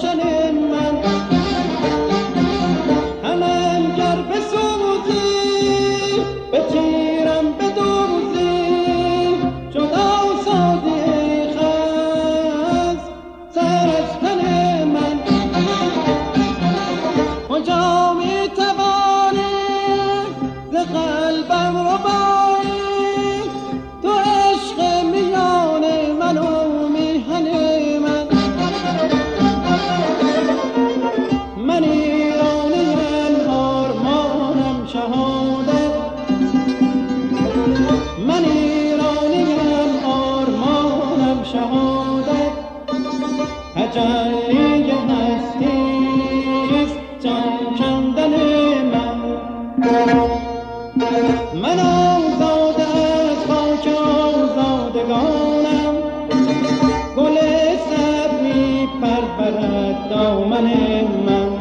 گلشن من همم گر بسوزی به تیرم بدوزی جدا سازی خز سر از تن من کجا می توانی ز قلبم رو بایی تو عشق میان من و میهن من من ایرانیم آرمانم شهادت من ایرانیم آرمانم شهادت تجلی هستیست جان کندن من آزاده از خاک آزادگانم گل سبز می پرورد دامن من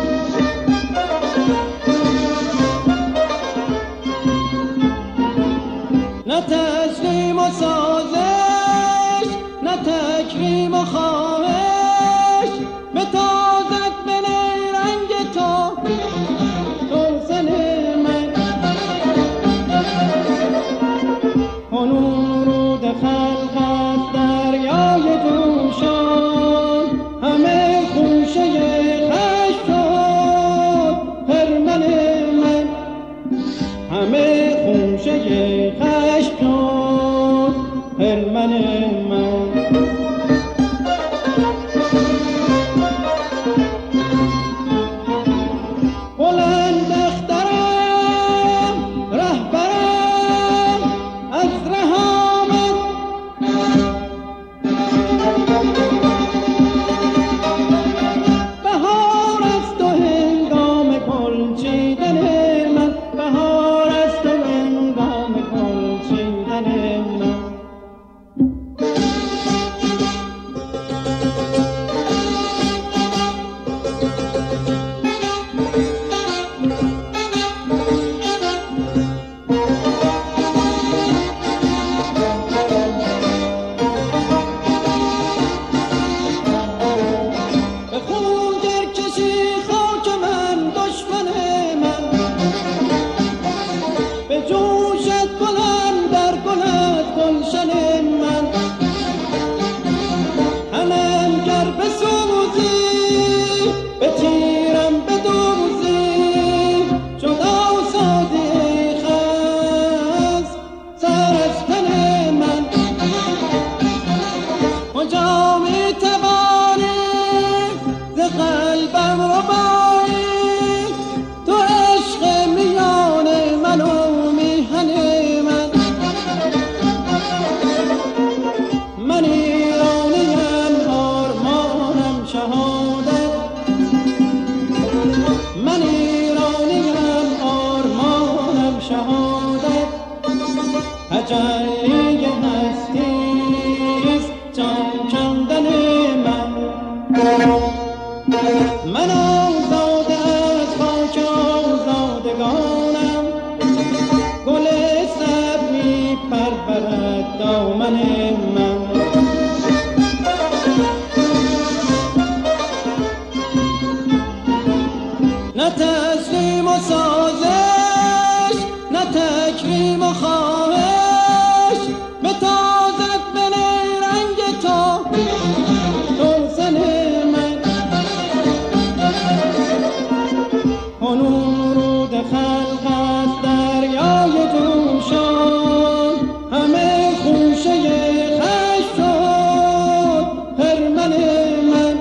نه تسلیم و سازش نه تکریم و خواهش به تازد به نیرنگ تو توسن من کنون رود خلق از دریای جوشان همه خوشه خشم شد خرمن من همه خوشه خشم شد خرمن من بلند اخترم رهبرم از ره آمد بهار است و هنگام گل چیدن من بهار است و هنگام گل چیدن من به خون گر کشی خاک من دشمن من به جوشت گلم در گل از گلشن من همم گر بسوزی به تیرم بدوزی جدا سازی خز سر از تن من کجا می توانی ز قلبم رو بایی تو عشق میان من و میهن من من ایرانیم آرمانم شهادت من ایرانیم آرمانم شهادت تجلی هستیست جان کندن من آزاده از خاک آزادگانم گل سبز می پرورد دامن من نه تسلیم و سازش نه تکریم و خواهش به تازد به نیرنگ تو توسن من کنون رود خلق از دریای جوشان همه خوشه خشم شد خرمن من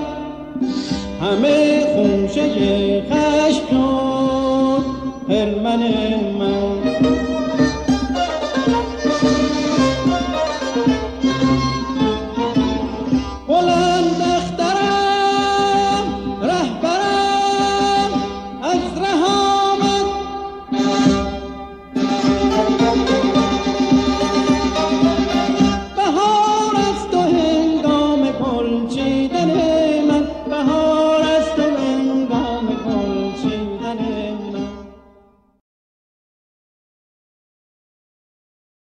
همه خوشه خشم شد خرمن